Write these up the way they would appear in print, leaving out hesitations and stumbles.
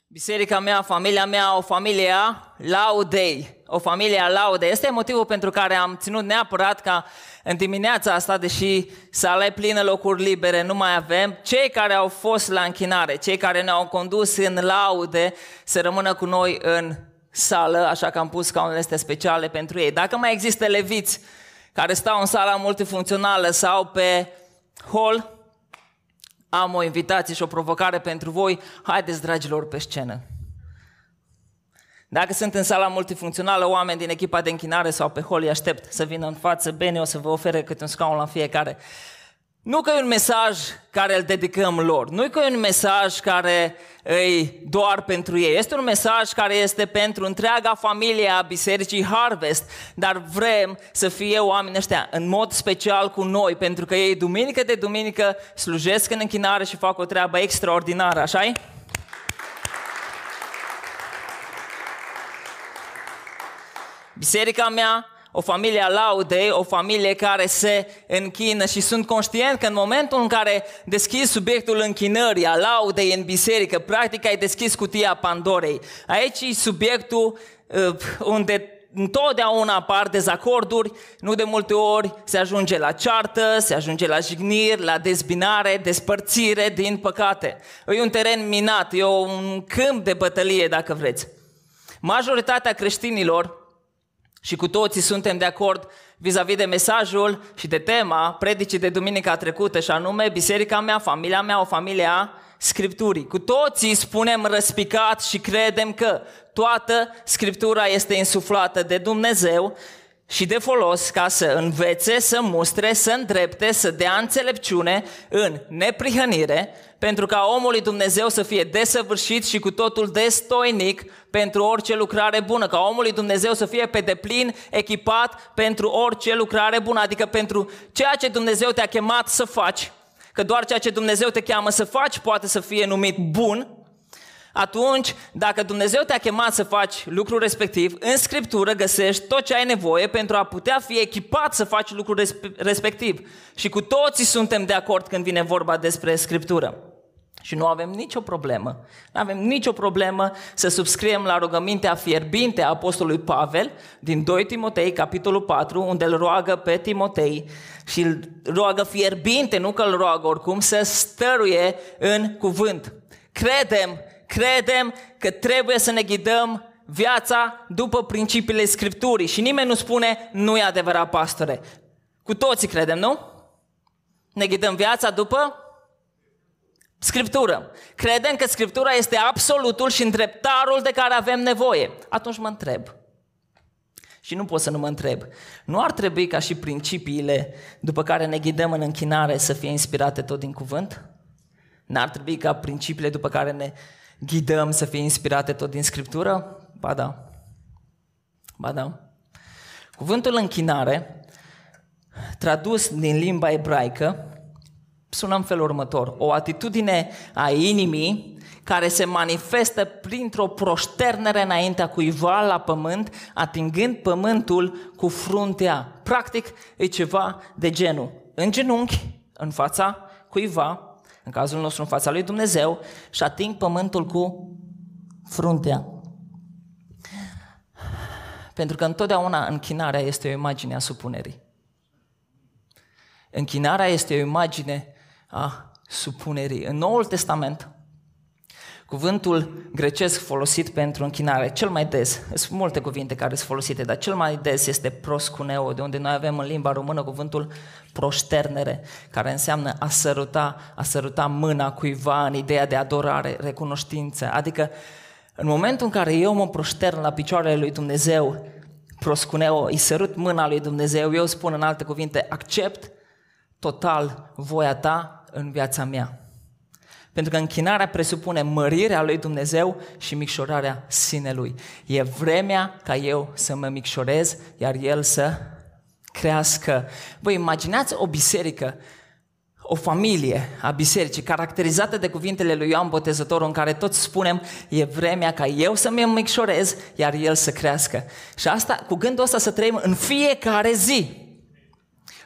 Biserica mea, familia mea, o familie a laudei. O familie a laudei. Este motivul pentru care am ținut neapărat ca în dimineața asta, deși sala e plină, locuri libere, nu mai avem, cei care au fost la închinare, cei care ne-au condus în laude, să rămână cu noi în sală, așa că am pus scaunele astea speciale pentru ei. Dacă mai există leviți care stau în sala multifuncțională sau pe hol, am o invitație și o provocare pentru voi. Haideți, dragilor, pe scenă. Dacă sunt în sala multifuncțională, oameni din echipa de închinare sau pe hol, îi aștept să vină în față. Bine, o să vă ofere câte un scaun la fiecare. Nu că e un mesaj care îl dedicăm lor, nu că e un mesaj care e doar pentru ei, este un mesaj care este pentru întreaga familie a Bisericii Harvest, dar vrem să fie oamenii ăștia în mod special cu noi, pentru că ei duminică de duminică slujesc în închinare și fac o treabă extraordinară, așa-i? Biserica mea, o familie a laudei, o familie care se închină și sunt conștient că în momentul în care deschizi subiectul închinării, a laudei în biserică, practic ai deschis cutia Pandorei. Aici e subiectul unde întotdeauna apar dezacorduri, nu de multe ori se ajunge la ceartă, se ajunge la jigniri, la dezbinare, despărțire din păcate. E un teren minat, e un câmp de bătălie, dacă vreți. Majoritatea creștinilor, și cu toții suntem de acord vis-a-vis de mesajul și de tema predicii de duminica trecută, și anume biserica mea, familia mea, o familie a Scripturii. Cu toții spunem răspicat și credem că toată Scriptura este insuflată de Dumnezeu și de folos ca să învețe, să mustre, să îndrepte, să dea înțelepciune în neprihănire, pentru ca omul lui Dumnezeu să fie desăvârșit și cu totul destoinic pentru orice lucrare bună, ca omul lui Dumnezeu să fie pe deplin echipat pentru orice lucrare bună, adică pentru ceea ce Dumnezeu te-a chemat să faci, că doar ceea ce Dumnezeu te cheamă să faci poate să fie numit bun. Atunci, dacă Dumnezeu te-a chemat să faci lucrul respectiv, în Scriptură găsești tot ce ai nevoie pentru a putea fi echipat să faci lucrul respectiv. Și cu toții suntem de acord când vine vorba despre Scriptură. Și nu avem nicio problemă. Nu avem nicio problemă să subscriem la rugămintea fierbinte a apostolului Pavel din 2 Timotei, capitolul 4, unde îl roagă pe Timotei și îl roagă fierbinte, nu că îl roagă oricum, să stăruie în cuvânt. Credem că trebuie să ne ghidăm viața după principiile Scripturii și nimeni nu spune nu e adevărat, pastore. Cu toții credem, nu? Ne ghidăm viața după Scriptură. Credem că Scriptura este absolutul și îndreptarul de care avem nevoie. Atunci mă întreb, și nu pot să nu mă întreb, nu ar trebui ca și principiile după care ne ghidăm în închinare să fie inspirate tot din cuvânt? N-ar trebui ca principiile după care ne ghidăm să fie inspirate tot din Scriptură? Ba da. Ba da. Cuvântul închinare, tradus din limba ebraică, sună în felul următor: o atitudine a inimii care se manifestă printr-o proșternere înaintea cuiva la pământ, atingând pământul cu fruntea. Practic, e ceva de genul în genunchi, în fața cuiva, în cazul nostru în fața lui Dumnezeu, și ating pământul cu fruntea. Pentru că întotdeauna închinarea este o imagine a supunerii. Închinarea este o imagine a supunerii. În Noul Testament, cuvântul grecesc folosit pentru închinare, cel mai des, sunt multe cuvinte care sunt folosite, dar cel mai des este proscuneo, de unde noi avem în limba română cuvântul proșternere, care înseamnă a săruta mâna cuiva în ideea de adorare, recunoștință. Adică în momentul în care eu mă proștern la picioarele lui Dumnezeu, proscuneo, îi sărut mâna lui Dumnezeu, eu spun în alte cuvinte, accept total voia ta în viața mea. Pentru că închinarea presupune mărirea lui Dumnezeu și micșorarea sinelui. E vremea ca eu să mă micșorez, iar El să crească. Vă imaginați o biserică, o familie a bisericii caracterizată de cuvintele lui Ioan Botezătorul, în care toți spunem e vremea ca eu să mă micșorez, iar El să crească. Și asta, cu gândul ăsta să trăim în fiecare zi.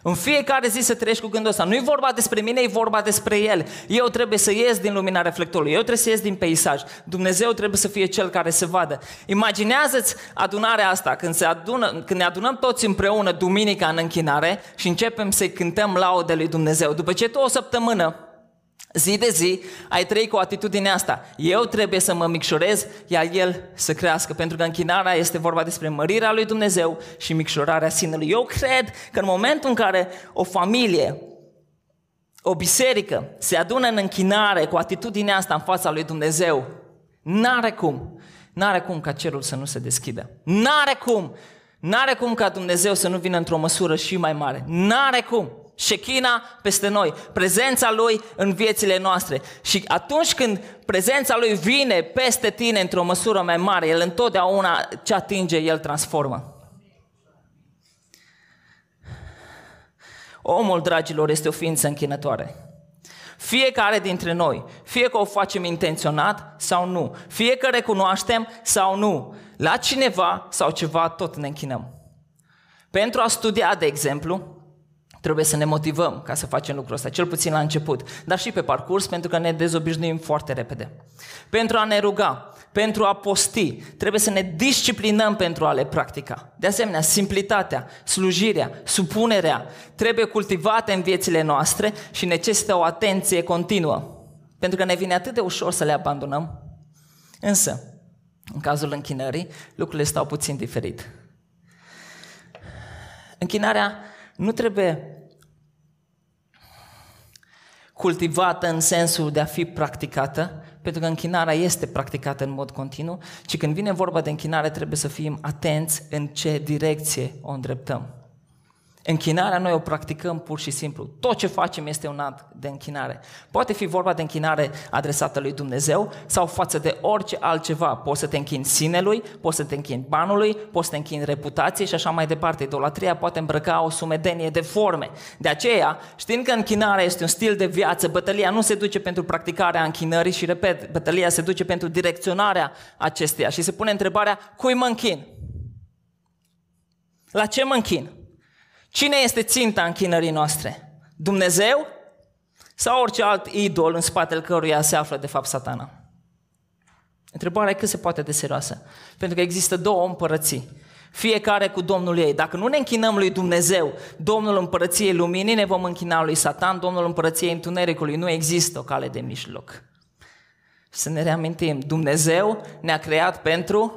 În fiecare zi să trăiești cu gândul ăsta. Nu e vorba despre mine, e vorba despre El. Eu trebuie să ies din lumina reflectorului, eu trebuie să ies din peisaj. Dumnezeu trebuie să fie Cel care se vadă. Imaginează-ți adunarea asta, când ne adunăm toți împreună duminica în închinare și începem să-i cântăm laude lui Dumnezeu. După ce tu o săptămână, zi de zi, ai trăit cu atitudinea asta. Eu trebuie să mă micșorez, iar El să crească. Pentru că închinarea este vorba despre mărirea lui Dumnezeu și micșorarea sinelui. Eu cred că în momentul în care o familie, o biserică se adună în închinare cu atitudinea asta în fața lui Dumnezeu, n-are cum ca cerul să nu se deschidă. N-are cum ca Dumnezeu să nu vină într-o măsură și mai mare. N-are cum. Șechina peste noi, prezența Lui în viețile noastre. Și atunci când prezența Lui vine peste tine într-o măsură mai mare, El întotdeauna ce atinge, El transformă. Omul, dragilor, este o ființă închinătoare. Fiecare dintre noi, fie că o facem intenționat sau nu, fie că recunoaștem sau nu, la cineva sau ceva tot ne închinăm. Pentru a studia, de exemplu, trebuie să ne motivăm ca să facem lucrul ăsta, cel puțin la început, dar și pe parcurs, pentru că ne dezobișnuim foarte repede. Pentru a ne ruga, pentru a posti, trebuie să ne disciplinăm pentru a le practica. De asemenea, simplitatea, slujirea, supunerea trebuie cultivate în viețile noastre și necesită o atenție continuă, pentru că ne vine atât de ușor să le abandonăm. Însă, în cazul închinării, lucrurile stau puțin diferit. Închinarea nu trebuie cultivată în sensul de a fi practicată, pentru că închinarea este practicată în mod continuu, ci când vine vorba de închinare trebuie să fim atenți în ce direcție o îndreptăm. Închinarea noi o practicăm pur și simplu. Tot ce facem este un act de închinare. Poate fi vorba de închinare adresată lui Dumnezeu sau față de orice altceva. Poți să te închini sinelui, poți să te închini banului, poți să te închini reputației și așa mai departe. Idolatria poate îmbrăca o sumedenie de forme. De aceea, știind că închinarea este un stil de viață, bătălia nu se duce pentru practicarea închinării și, repet, bătălia se duce pentru direcționarea acesteia. Și se pune întrebarea, cui mă închin? La ce mă închin? Cine este ținta închinării noastre? Dumnezeu sau orice alt idol în spatele căruia se află de fapt Satana? Întrebarea e cât se poate de serioasă. Pentru că există două împărății, fiecare cu Domnul ei. Dacă nu ne închinăm lui Dumnezeu, Domnul împărăției luminii, ne vom închina lui Satan, Domnul împărăției întunericului. Nu există o cale de mijloc. Să ne reamintim, Dumnezeu ne-a creat pentru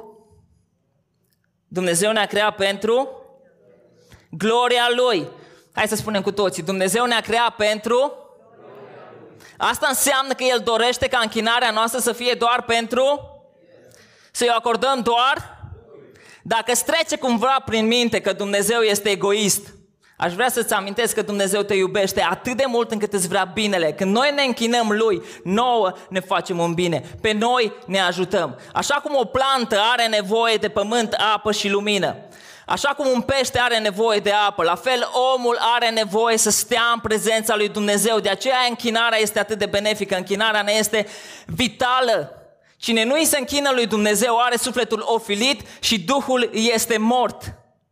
gloria Lui. Hai să spunem cu toții, Dumnezeu ne-a creat pentru? Asta înseamnă că El dorește ca închinarea noastră să fie doar pentru? Să-i acordăm doar? Dacă îți trece cumva prin minte că Dumnezeu este egoist, aș vrea să-ți amintesc că Dumnezeu te iubește atât de mult încât îți vrea binele. Când noi ne închinăm Lui, nouă ne facem un bine. Pe noi ne ajutăm. Așa cum o plantă are nevoie de pământ, apă și lumină, așa cum un pește are nevoie de apă, la fel omul are nevoie să stea în prezența lui Dumnezeu. De aceea închinarea este atât de benefică, închinarea ne este vitală. Cine nu îi se închină lui Dumnezeu are sufletul ofilit și Duhul este mort.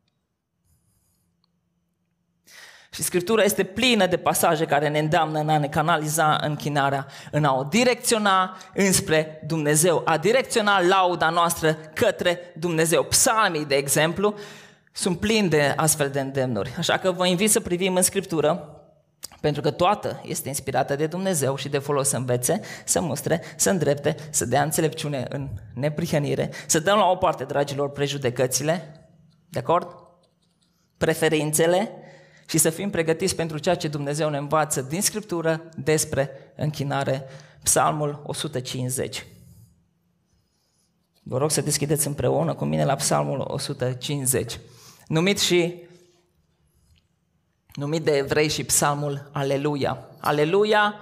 Și Scriptura este plină de pasaje care ne îndeamnă în a ne canaliza închinarea, în a o direcționa înspre Dumnezeu, a direcționa lauda noastră către Dumnezeu. Psalmii, de exemplu, sunt plini de astfel de îndemnuri. Așa că vă invit să privim în Scriptură, pentru că toată este inspirată de Dumnezeu și de folos să învețe, să mustre, să îndrepte, să dea înțelepciune în neprihănire, să dăm la o parte, dragilor, prejudecățile, de acord? Preferințele, și să fim pregătiți pentru ceea ce Dumnezeu ne învață din Scriptură despre închinare. Psalmul 150. Vă rog să deschideți împreună cu mine la Psalmul 150. Numit de evrei și Psalmul Aleluia. Aleluia,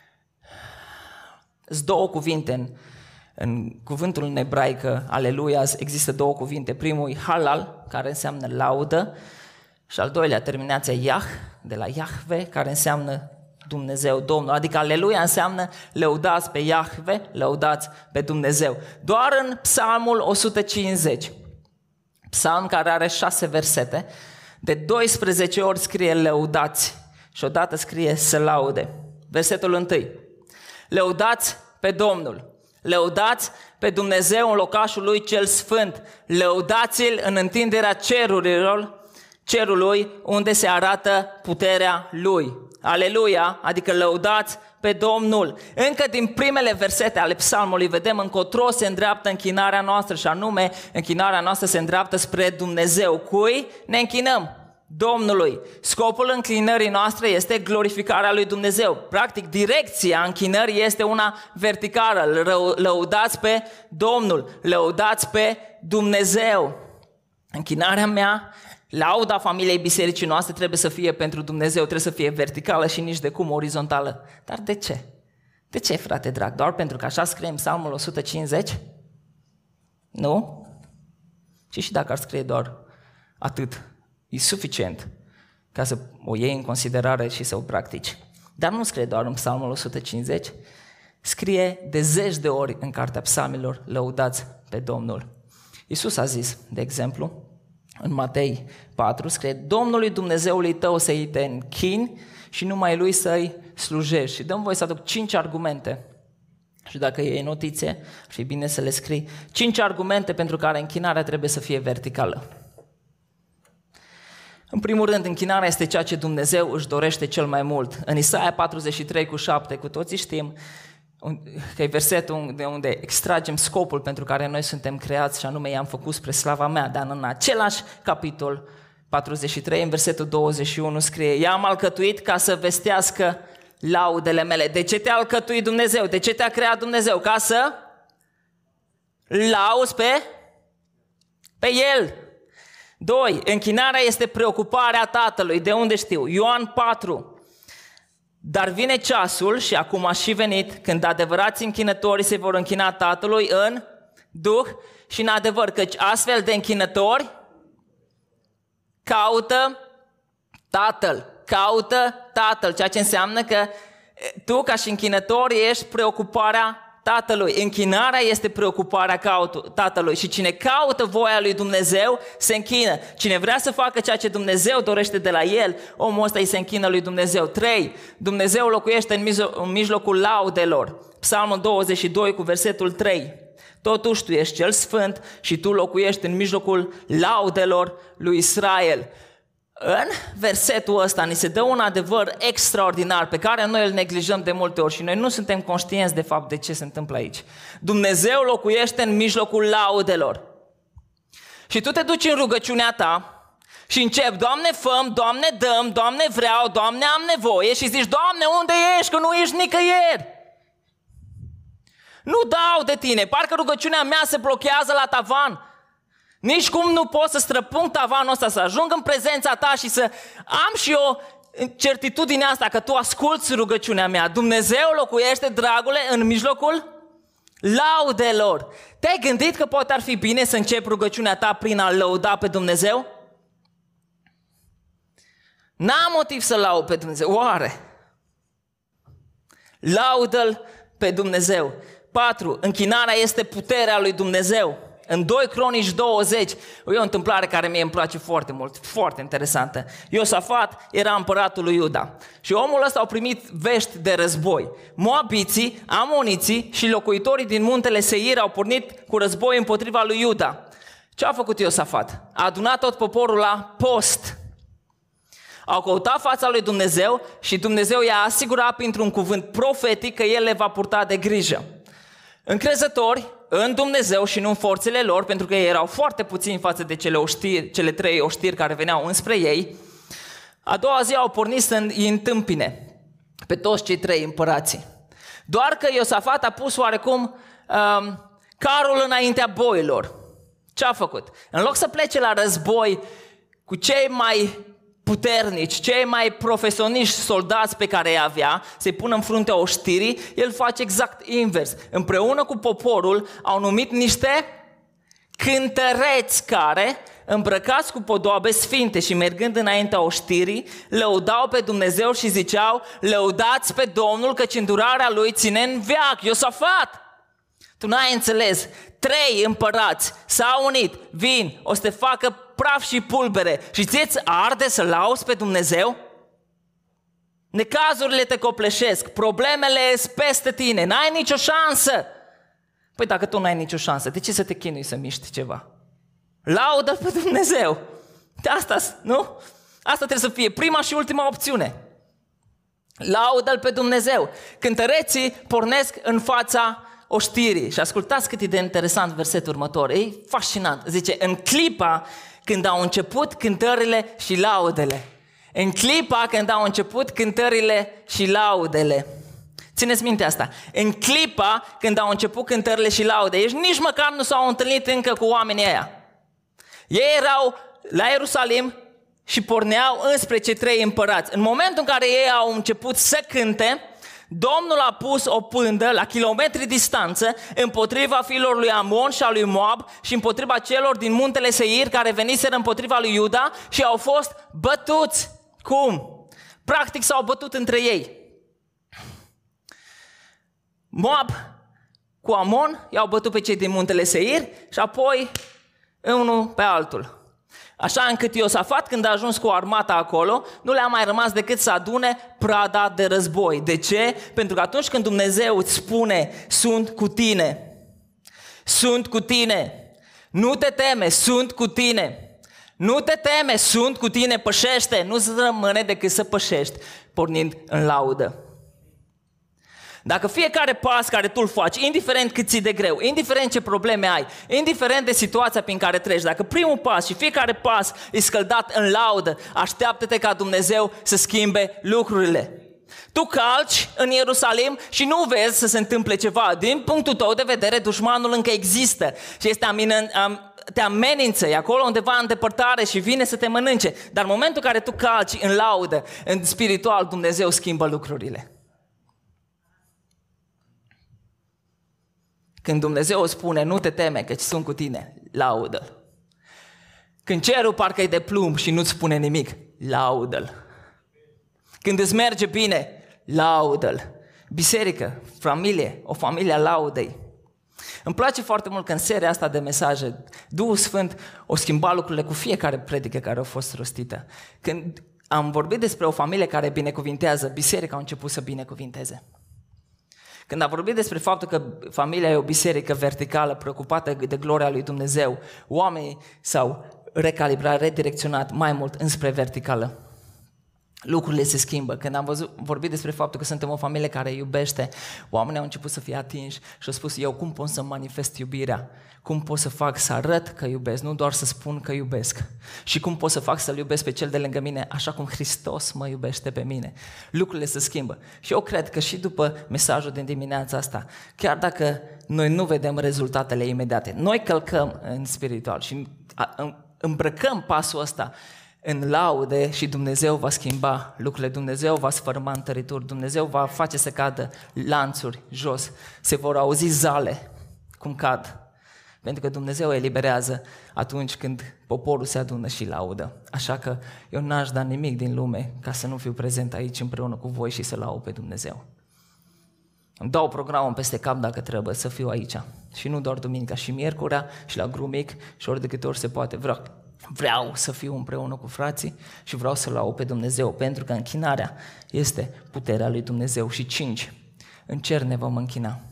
sunt două cuvinte în cuvântul în ebraică. Aleluia, există două cuvinte. Primul e halal, care înseamnă laudă, și al doilea, terminația Yah, de la Yahve, care înseamnă Dumnezeu, Domnul. Adică aleluia înseamnă lăudați pe Yahve, lăudați pe Dumnezeu. Doar în Psalmul 150, psalm care are 6 versete, De 12 ori scrie lăudați și odată scrie să laude. Versetul 1. Lăudați pe Domnul, lăudați pe Dumnezeu în locașul lui cel sfânt, lăudați-l în întinderea cerului unde se arată puterea lui. Aleluia, adică lăudați pe Domnul. Încă din primele versete ale psalmului vedem încotro se îndreaptă închinarea noastră și anume închinarea noastră se îndreaptă spre Dumnezeu. Cui ne închinăm? Domnului. Scopul închinării noastre este glorificarea lui Dumnezeu. Practic, direcția închinării este una verticală. Lăudați pe Domnul, lăudați pe Dumnezeu. Închinarea mea, lauda familiei bisericii noastre trebuie să fie pentru Dumnezeu, trebuie să fie verticală și nici de cum orizontală. Dar de ce? De ce, frate drag? Doar pentru că așa scrie în Psalmul 150? Nu? Și dacă ar scrie doar atât, e suficient ca să o iei în considerare și să o practici. Dar nu scrie doar în Psalmul 150, scrie de 10 de ori în Cartea Psalmilor, lăudați pe Domnul. Iisus a zis, de exemplu, în Matei 4, scrie, Domnului Dumnezeului tău să-i te închini și numai Lui să-i slujești. Și dăm voie să aduc 5 argumente. Și dacă iei notițe, ar fi bine să le scrii. 5 argumente pentru care închinarea trebuie să fie verticală. În primul rând, închinarea este ceea ce Dumnezeu își dorește cel mai mult. În Isaia 43:7, cu toții știm că e versetul de unde extragem scopul pentru care noi suntem creați și anume i-am făcut spre slava mea, dar în același capitol 43, în versetul 21 scrie, i-am alcătuit ca să vestească laudele mele. De ce te-a alcătuit Dumnezeu? De ce te-a creat Dumnezeu? Ca să lauzi pe El. 2. Închinarea este preocuparea Tatălui. De unde știu? Ioan 4. Dar vine ceasul, și acum a și venit, când adevărați închinătorii se vor închina Tatălui în Duh și în adevăr, căci astfel de închinători caută Tatăl, ceea ce înseamnă că tu ca și închinător ești preocuparea Tatălui. Închinarea este preocuparea Tatălui și cine caută voia lui Dumnezeu se închină. Cine vrea să facă ceea ce Dumnezeu dorește de la el, omul ăsta îi se închină lui Dumnezeu. 3. Dumnezeu locuiește în mijlocul laudelor. Psalmul 22 cu versetul 3. Totuși tu ești cel sfânt și tu locuiești în mijlocul laudelor lui Israel. În versetul ăsta ni se dă un adevăr extraordinar pe care noi îl neglijăm de multe ori și noi nu suntem conștienți de fapt de ce se întâmplă aici. Dumnezeu locuiește în mijlocul laudelor. Și tu te duci în rugăciunea ta și începi, Doamne făm, Doamne dăm, Doamne vreau, Doamne am nevoie și zici, Doamne unde ești, că nu ești nicăieri. Nu dau de tine, parcă rugăciunea mea se blochează la tavan. Nici cum nu pot să străpung tavanul ăsta, să ajung în prezența ta și să am și eu certitudinea asta că tu asculți rugăciunea mea. Dumnezeu locuiește, dragule, în mijlocul laudelor. Te-ai gândit că poate ar fi bine să începi rugăciunea ta prin a lăuda pe Dumnezeu? N-am motiv să laud pe Dumnezeu. Oare? Laudă-L pe Dumnezeu. 4. Închinarea este puterea lui Dumnezeu. În 2 Cronici 20, e o întâmplare care mie îmi place foarte mult, foarte interesantă. Iosafat era împăratul lui Iuda și omul ăsta a primit vești de război. Moabiții, amoniții și locuitorii din muntele Seir au pornit cu război împotriva lui Iuda. Ce a făcut Iosafat? A adunat tot poporul la post. Au căutat fața lui Dumnezeu și Dumnezeu i-a asigurat printr-un cuvânt profetic că El le va purta de grijă. Încrezători în Dumnezeu și nu în forțele lor, pentru că ei erau foarte puțini față de cele 3 oștiri care veneau înspre ei, a doua zi au pornit să îi întâmpine pe toți cei 3 împărații. Doar că Iosafat a pus oarecum carul înaintea boilor. Ce a făcut? În loc să plece la război cu cei mai puternici, cei mai profesioniști soldați pe care îi avea, să-i pună în fruntea oștirii, el face exact invers. Împreună cu poporul au numit niște cântăreți care, îmbrăcați cu podoabe sfinte și mergând înaintea oștirii, lăudau pe Dumnezeu și ziceau, lăudați pe Domnul căci îndurarea Lui ține în veac. Iosafat! Tu n-ai înțeles. 3 împărați s-au unit, vin, o să te facă praf și pulbere. Și ție-ți arde să lauzi pe Dumnezeu? Necazurile te copleșesc, problemele sunt peste tine, n-ai nicio șansă. Păi dacă tu n-ai nicio șansă, de ce să te chinui să miști ceva? Laudă pe Dumnezeu. De asta, nu? Asta trebuie să fie prima și ultima opțiune. Laudă-L pe Dumnezeu. Cântăreții pornesc în fața oștirii. Și ascultați cât e de interesant versetul următor. E fascinant. Zice, în clipa când au început cântările și laudele. În clipa când au început cântările și laudele. Țineți minte asta. În clipa când au început cântările și laudele. Ei nici măcar nu s-au întâlnit încă cu oamenii ăia. Ei erau la Ierusalim și porneau înspre cei trei împărați. În momentul în care ei au început să cânte, Domnul a pus o pândă la kilometri distanță împotriva fiilor lui Amon și a lui Moab și împotriva celor din muntele Seir care veniseră împotriva lui Iuda și au fost bătuți. Cum? Practic s-au bătut între ei. Moab cu Amon i-au bătut pe cei din muntele Seir și apoi unul pe altul. Așa încât Iosafat, când a ajuns cu armata acolo, nu le-a mai rămas decât să adune prada de război. De ce? Pentru că atunci când Dumnezeu îți spune, sunt cu tine, sunt cu tine, nu te teme, sunt cu tine, nu te teme, sunt cu tine, pășește, nu-ți rămâne decât să pășești, pornind în laudă. Dacă fiecare pas care tu îl faci, indiferent cât ți de greu, indiferent ce probleme ai, indiferent de situația prin care treci, dacă primul pas și fiecare pas e scăldat în laudă, așteaptă-te ca Dumnezeu să schimbe lucrurile. Tu calci în Ierusalim și nu vezi să se întâmple ceva. Din punctul tău de vedere, dușmanul încă există și te amenință, e acolo undeva în depărtare și vine să te mănânce. Dar în momentul în care tu calci în laudă, în spiritual, Dumnezeu schimbă lucrurile. Când Dumnezeu spune, nu te teme că sunt cu tine, laudă-L. Când cerul parcă e de plumb și nu-ți spune nimic, laudă-L. Când îți merge bine, laudă-L. Biserică, familie, o familie a laudei. Îmi place foarte mult că în seria asta de mesaje, Duhul Sfânt o schimba lucrurile cu fiecare predică care a fost rostită. Când am vorbit despre o familie care binecuvintează, biserica a început să binecuvinteze. Când a vorbit despre faptul că familia e o biserică verticală, preocupată de gloria lui Dumnezeu, oamenii s-au recalibrat, redirecționat mai mult înspre verticală. Lucrurile se schimbă. Când am vorbit despre faptul că suntem o familie care iubește, oamenii au început să fie atinși și au spus, eu cum pot să manifest iubirea? Cum pot să fac să arăt că iubesc, nu doar să spun că iubesc? Și cum pot să fac să-L iubesc pe cel de lângă mine așa cum Hristos mă iubește pe mine? Lucrurile se schimbă. Și eu cred că și după mesajul din dimineața asta, chiar dacă noi nu vedem rezultatele imediate, noi călcăm în spiritual și îmbrăcăm pasul ăsta în laude și Dumnezeu va schimba lucrurile, Dumnezeu va sfărâma întărituri, Dumnezeu va face să cadă lanțuri jos, se vor auzi zale cum cad, pentru că Dumnezeu eliberează atunci când poporul se adună și laudă. Așa că eu n-aș da nimic din lume ca să nu fiu prezent aici împreună cu voi și să laud pe Dumnezeu. Îmi dau programul peste cap dacă trebuie să fiu aici și nu doar duminica, și miercurea și la grumic și ori de câte ori se poate. Vreau să fiu împreună cu frații și vreau să laud pe Dumnezeu, pentru că închinarea este puterea lui Dumnezeu. Și 5. În cer ne vom închina.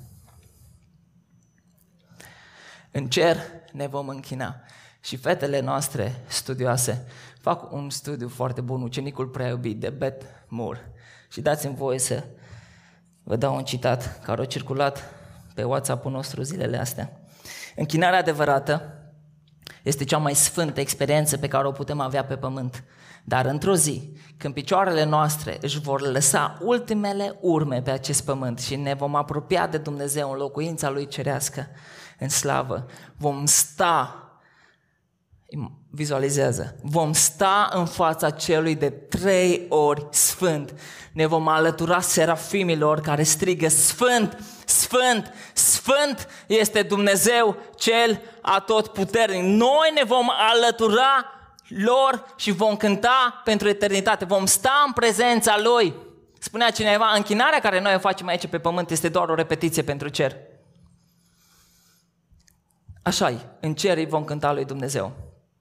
În cer ne vom închina. Și fetele noastre studioase fac un studiu foarte bun, Ucenicul prea iubit, de Beth Moore. Și dați-mi voie să vă dau un citat care a circulat pe WhatsApp-ul nostru zilele astea. Închinarea adevărată este cea mai sfântă experiență pe care o putem avea pe pământ. Dar într-o zi, când picioarele noastre își vor lăsa ultimele urme pe acest pământ și ne vom apropia de Dumnezeu în locuința Lui cerească, în slavă, vom sta, vizualizează, vom sta în fața celui de 3 ori sfânt. Ne vom alătura serafimilor care strigă, Sfânt, Sfânt, Sfânt este Dumnezeu cel atotputernic. Noi ne vom alătura lor și vom cânta pentru eternitate. Vom sta în prezența Lui. Spunea cineva, închinarea care noi o facem aici pe pământ este doar o repetiție pentru cer. Așa-i, în cer îi vom cânta lui Dumnezeu.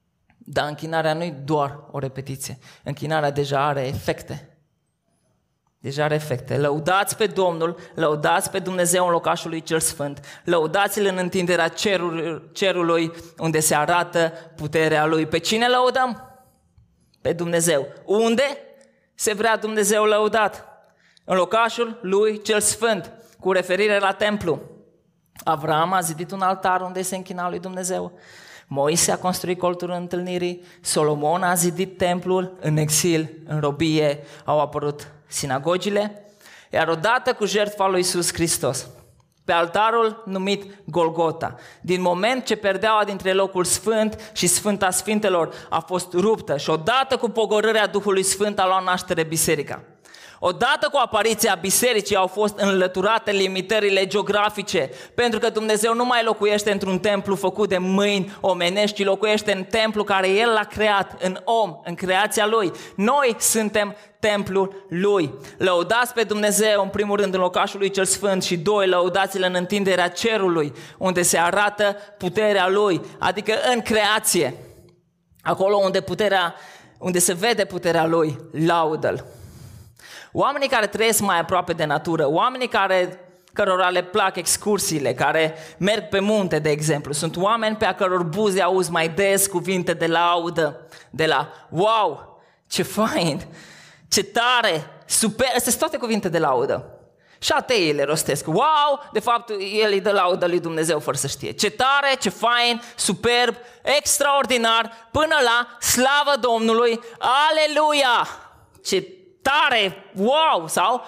Dar închinarea nu e doar o repetiție. Închinarea deja are efecte. Deja are efecte. Lăudați pe Domnul, lăudați pe Dumnezeu în locașul lui cel sfânt, lăudați-L în întinderea cerului unde se arată puterea Lui. Pe cine lăudăm? Pe Dumnezeu. Unde se vrea Dumnezeu lăudat? În locașul lui cel sfânt, cu referire la templu. Avram a zidit un altar unde se închina lui Dumnezeu. Moise a construit colțul întâlnirii, Solomon a zidit templul, în exil, în robie au apărut sinagogile, iar odată cu jertfa lui Iisus Hristos, pe altarul numit Golgota, din moment ce perdeaua dintre locul sfânt și Sfânta Sfintelor a fost ruptă și odată cu pogorârea Duhului Sfânt a luat naștere biserica. Odată cu apariția bisericii au fost înlăturate limitările geografice, pentru că Dumnezeu nu mai locuiește într-un templu făcut de mâini omenești, ci locuiește în templu care El l-a creat, în om, în creația Lui. Noi suntem templul Lui. Lăudați pe Dumnezeu în primul rând în locașul Lui cel Sfânt și doi, lăudați-L în întinderea cerului, unde se arată puterea Lui, adică în creație. Acolo unde se vede puterea Lui, laudă-L. Oamenii care trăiesc mai aproape de natură, oamenii cărora le plac excursiile, care merg pe munte, de exemplu, sunt oameni pe a căror buze auzi mai des cuvinte de laudă, de la wow, ce fain, ce tare, super, astea sunt toate cuvinte de laudă. Și ateii le rostesc, wow, de fapt el îi dă laudă lui Dumnezeu fără să știe. Ce tare, ce fain, superb, extraordinar, până la slavă Domnului, aleluia, ce tare, wow, sau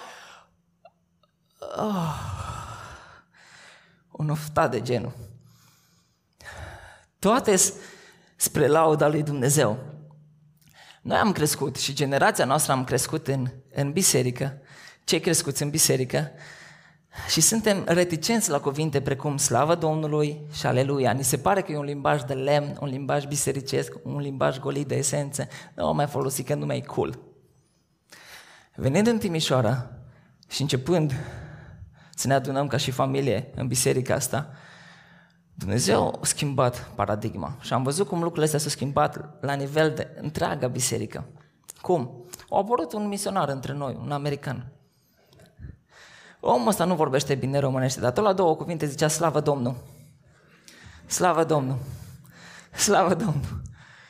un oftat de genul. Toate spre lauda lui Dumnezeu. Noi am crescut și generația noastră am crescut în biserică, cei crescuți în biserică, și suntem reticenți la cuvinte precum slavă Domnului și aleluia. Ni se pare că e un limbaj de lemn, un limbaj bisericesc, un limbaj golit de esență. Nu o mai folosi că nu mai e cool. Venind în Timișoara și începând să ne adunăm ca și familie în biserica asta, Dumnezeu a schimbat paradigma și am văzut cum lucrurile astea s-au schimbat la nivel de întreaga biserică. Cum? A apărut un misionar între noi, un american. Omul ăsta nu vorbește bine românește, dar tot la două cuvinte zicea slavă Domnul. Slavă Domnul. Slavă Domnul.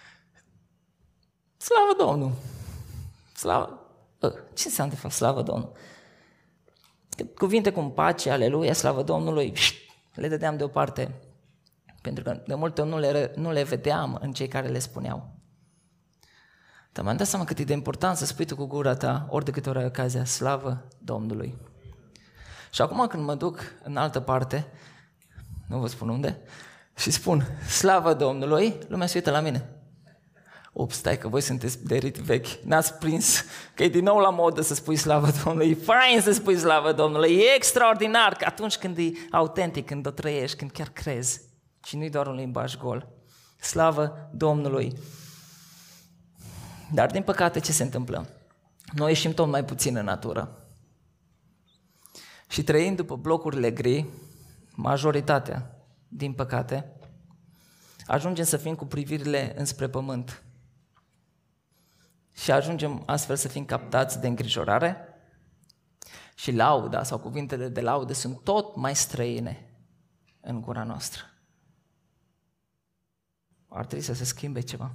Slavă Domnul. Slavă. Ce înseamnă de fapt slavă Domnul? Cuvinte cum pace, aleluia, slavă Domnului, le dădeam deoparte, pentru că de multe ori nu le vedeam în cei care le spuneau. Dar m-am dat seama cât e de important să spui tu cu gura ta, ori de câte ori ai ocazia, slavă Domnului. Și acum când mă duc în altă parte, nu vă spun unde, și spun slavă Domnului, lumea se uită la mine. Ups, stai că voi sunteți de rit vechi, n-ați prins că e din nou la modă să spui slavă Domnului, e fain să spui slavă Domnului, e extraordinar că atunci când e autentic, când o trăiești, când chiar crezi și nu-i doar un limbaj gol. Slavă Domnului! Dar din păcate ce se întâmplă? Noi ieșim tot mai puțin în natură și trăind după blocurile gri, majoritatea, din păcate, ajungem să fim cu privirile înspre pământ. Și ajungem astfel să fim captați de îngrijorare și lauda sau cuvintele de laudă sunt tot mai străine în gura noastră. Ar trebui să se schimbe ceva.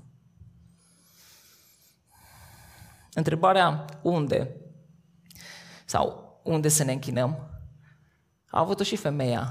Întrebarea unde sau unde să ne închinăm a avut-o și femeia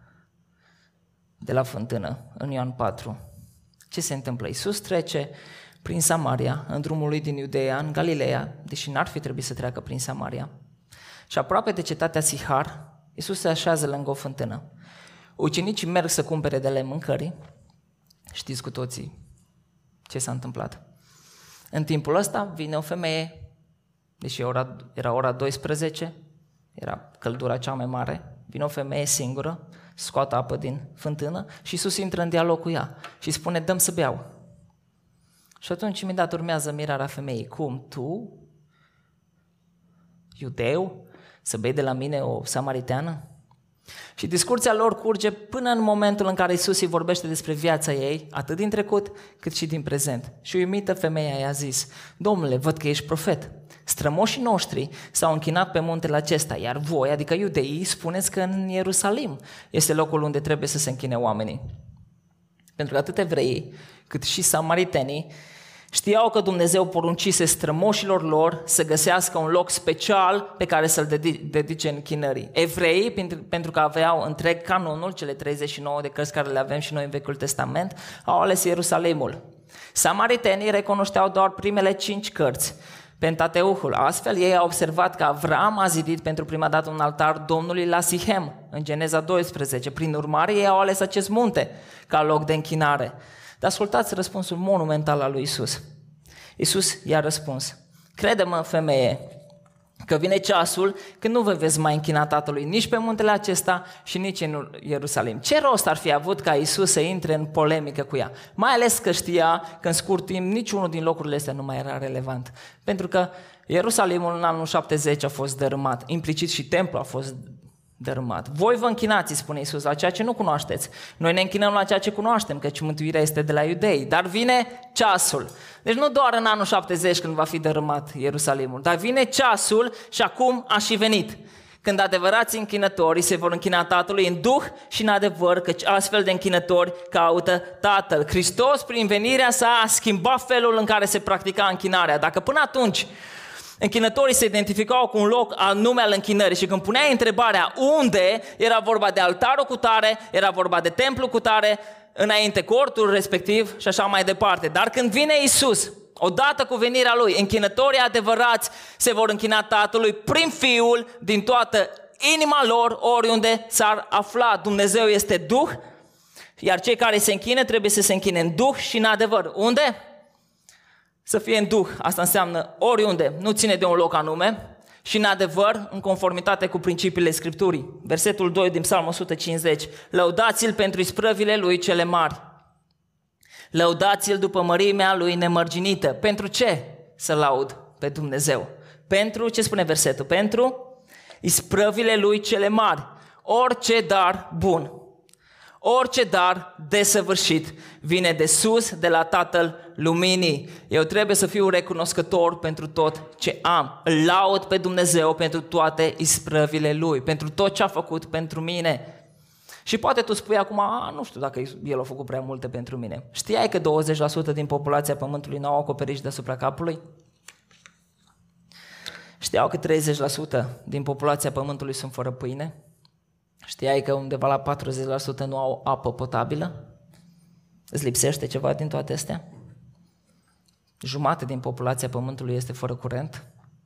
de la fântână în Ioan 4. Ce se întâmplă? Iisus trece prin Samaria, în drumul lui din Iudeea, în Galileea, deși n-ar fi trebuit să treacă prin Samaria. Și aproape de cetatea Sihar, Iisus se așează lângă o fântână. Ucenicii merg să cumpere de la mâncării. Știți cu toții ce s-a întâmplat. În timpul ăsta vine o femeie, deși era ora 12, era căldura cea mai mare, vine o femeie singură, scoate apă din fântână și Iisus intră în dialog cu ea și spune, dă-mi să beau. Și atunci imediat urmează mirarea femeii. Cum? Tu, iudeu, să bei de la mine o samariteană? Și discuția lor curge până în momentul în care Iisus îi vorbește despre viața ei, atât din trecut cât și din prezent. Și uimită femeia i-a zis: Domnule, văd că ești profet. Strămoșii noștri s-au închinat pe muntele acesta, iar voi, adică iudeii, spuneți că în Ierusalim este locul unde trebuie să se închine oamenii. Pentru că atât evreii cât și samaritenii știau că Dumnezeu poruncise strămoșilor lor să găsească un loc special pe care să-l dedice închinării. Evreii, pentru că aveau întreg canonul, cele 39 de cărți care le avem și noi în Vechiul Testament, au ales Ierusalimul. Samaritenii recunoșteau doar primele 5 cărți, Pentateuhul. Astfel, ei au observat că Avram a zidit pentru prima dată un altar Domnului la Sihem, în Geneza 12. Prin urmare, ei au ales acest munte ca loc de închinare. Dar ascultați răspunsul monumental al lui Iisus. Iisus i-a răspuns: crede-mă, femeie, că vine ceasul când nu vă veți mai închina Tatălui nici pe muntele acesta și nici în Ierusalim. Ce rost ar fi avut ca Iisus să intre în polemică cu ea? Mai ales că știa că în scurt timp niciunul din locurile astea nu mai era relevant. Pentru că Ierusalimul în anul 70 a fost dărâmat, implicit și templul a fost dărâmat. Voi vă închinați, spune Iisus, la ceea ce nu cunoașteți. Noi ne închinăm la ceea ce cunoaștem, căci mântuirea este de la iudei. Dar vine ceasul. Deci nu doar în anul 70 când va fi dărâmat Ierusalimul, dar vine ceasul și acum a și venit. Când adevărații închinători se vor închina Tatălui în duh și în adevăr, căci astfel de închinători caută Tatăl. Hristos, prin venirea sa, a schimbat felul în care se practica închinarea. Dacă până atunci închinătorii se identificau cu un loc anume al închinării și când puneai întrebarea unde, era vorba de altarul cu tare, era vorba de templu cu tare, înainte cortul respectiv și așa mai departe. Dar când vine Iisus, odată cu venirea Lui, închinătorii adevărați se vor închina Tatălui prin Fiul din toată inima lor, oriunde s-ar afla. Dumnezeu este Duh, iar cei care se închină trebuie să se închine în Duh și în adevăr. Unde? Să fie în Duh, asta înseamnă oriunde, nu ține de un loc anume și în adevăr, în conformitate cu principiile Scripturii. Versetul 2 din Psalm 150, lăudați-L pentru isprăvile Lui cele mari. Lăudați-L după mărimea Lui nemărginită. Pentru ce să laud pe Dumnezeu? Pentru, ce spune versetul? Pentru isprăvile Lui cele mari. Orice dar bun, orice dar desăvârșit vine de sus, de la Tatăl Luminii. Eu trebuie să fiu recunoscător pentru tot ce am. Îl laud pe Dumnezeu pentru toate isprăvile Lui, pentru tot ce a făcut pentru mine. Și poate tu spui acum, nu știu dacă El a făcut prea multe pentru mine. Știai că 20% din populația Pământului n-au acoperiș deasupra capului? Știau că 30% din populația Pământului sunt fără pâine? Știai că undeva la 40% nu au apă potabilă? Îți lipsește ceva din toate astea? Jumătate din populația Pământului este fără curent?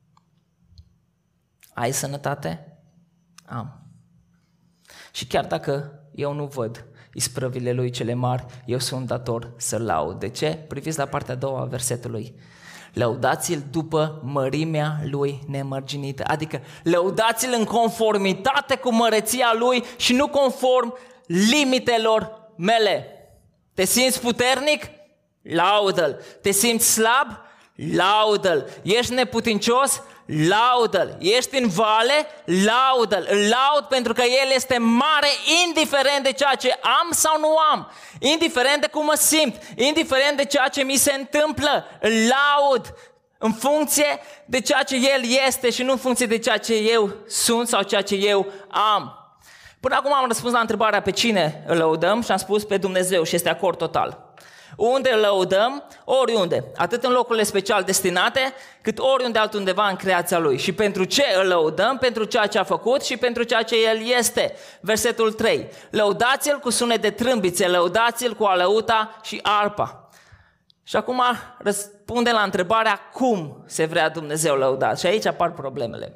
Ai sănătate? Am. Și chiar dacă eu nu văd isprăvile Lui cele mari, eu sunt dator să-L laud. De ce? Priviți la partea a doua a versetului. Lăudați-L după mărimea Lui nemărginită. Adică lăudați-L în conformitate cu măreția Lui și nu conform limitelor mele. Te simți puternic? Laudă-L. Te simți slab? Laudă-L. Ești neputincios? Laudă-L. Ești în vale? Laudă-L. Îl laud pentru că El este mare, indiferent de ceea ce am sau nu am, indiferent de cum mă simt, indiferent de ceea ce mi se întâmplă. Îl laud în funcție de ceea ce El este și nu în funcție de ceea ce eu sunt sau ceea ce eu am. Până acum am răspuns la întrebarea pe cine îl lăudăm și am spus pe Dumnezeu și este acord total. Unde îl lăudăm? Oriunde, atât în locurile special destinate, cât oriunde altundeva în creația Lui. Și pentru ce îl lăudăm? Pentru ceea ce a făcut și pentru ceea ce El este. Versetul 3. Lăudați-L cu sunet de trâmbițe, lăudați-L cu alăuta și arpa. Și acum răspundem la întrebarea cum se vrea Dumnezeu lăudat. Și aici apar problemele.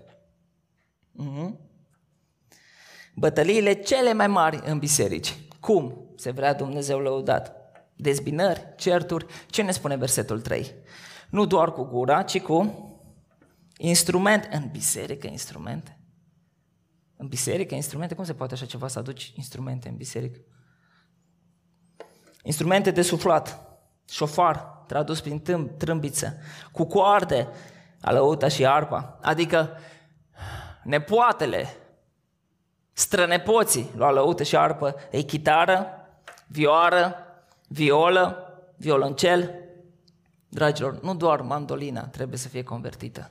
Bătăliile cele mai mari în biserici. Cum se vrea Dumnezeu lăudat? Dezbinări, certuri. Ce ne spune versetul 3? Nu doar cu gura, ci cu instrumente. În biserică instrumente? În biserică instrumente? Cum se poate așa ceva să aduci instrumente în biserică? Instrumente de suflat, șofar, tradus prin trâmbiță, cu coarde, alăuta și arpa. Adică nepoatele Strănepoții luau lăută și arpă, ei chitară, vioară, violă, violoncel. Dragilor, nu doar mandolina trebuie să fie convertită.